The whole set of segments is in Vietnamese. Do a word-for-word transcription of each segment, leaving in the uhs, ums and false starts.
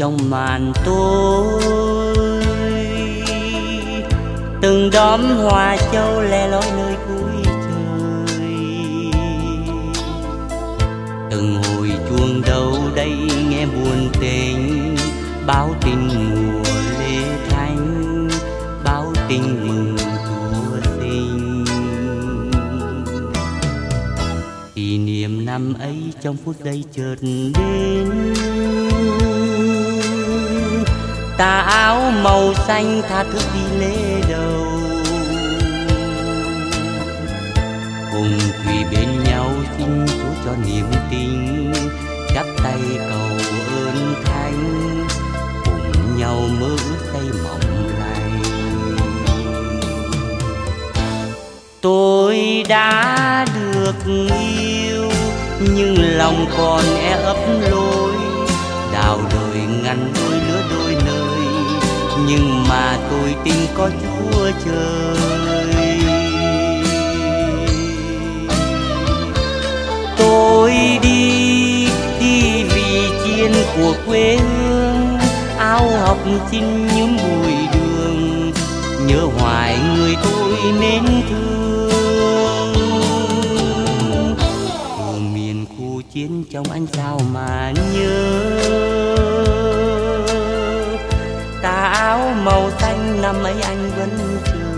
trong màn tối, từng đóm hoa châu le lói nơi cuối trời. Từng hồi chuông đâu đây nghe buồn tình, báo tin mùa lễ thánh, báo tin mừng thua sinh. Kỷ niệm năm ấy trong phút giây chợt đến, tà áo màu xanh tha thức đi lễ đầu, cùng quỳ bên nhau xin Chúa cho niềm tin, chắp tay cầu ơn Thánh, cùng nhau mơ ước xây mộng lành. Tôi đã được yêu nhưng lòng còn e ấp lối, đào đời ngăn đôi lứa đôi nơi, nhưng mà tôi tin có Chúa trời. Tôi đi, đi vì chiên của quê hương, áo học xin nhúm bụi đường, nhớ hoài người tôi mến thương. Từ miền khu chiến trong ánh sao mà nhớ, tà áo màu xanh năm ấy anh vẫn chờ.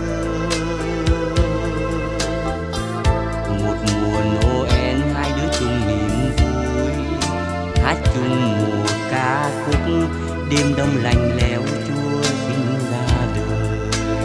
Một mùa Noel hai đứa chung niềm vui, hát chung một ca khúc đêm đông lạnh lẽo Chúa sinh ra đời.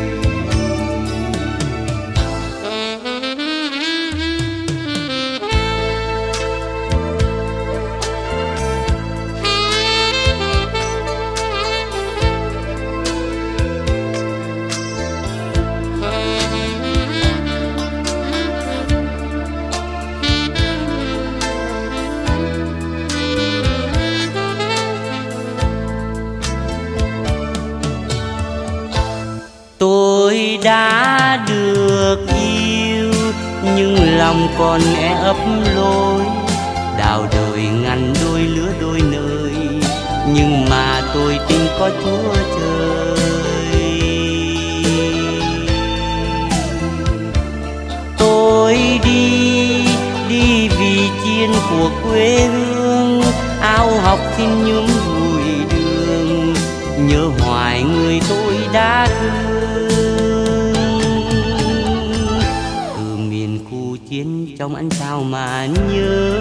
Tôi đã được yêu nhưng lòng còn e ấp lối, đào đời ngăn đôi lứa đôi nơi, nhưng mà tôi tin có Chúa trời. Tôi đi, đi vì chiên của quê hương, áo học xin nhúm bụi đường, nhớ hoài người tôi đã thương. Từ miền khu chiến trong ánh sao mà nhớ,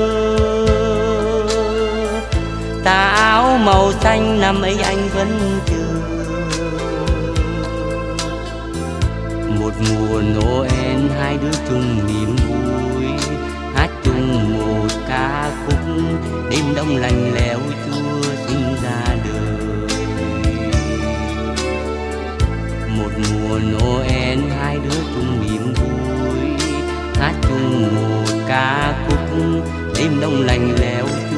tà áo màu xanh năm ấy anh vẫn chờ. Một mùa Noel hai đứa chung niềm vui, hát chung một ca khúc đêm đông lạnh lẽo Chúa sinh ra đời. Một mùa Noel hai đứa chung niềm vui, hát chung một ca khúc đêm đông lạnh lẽo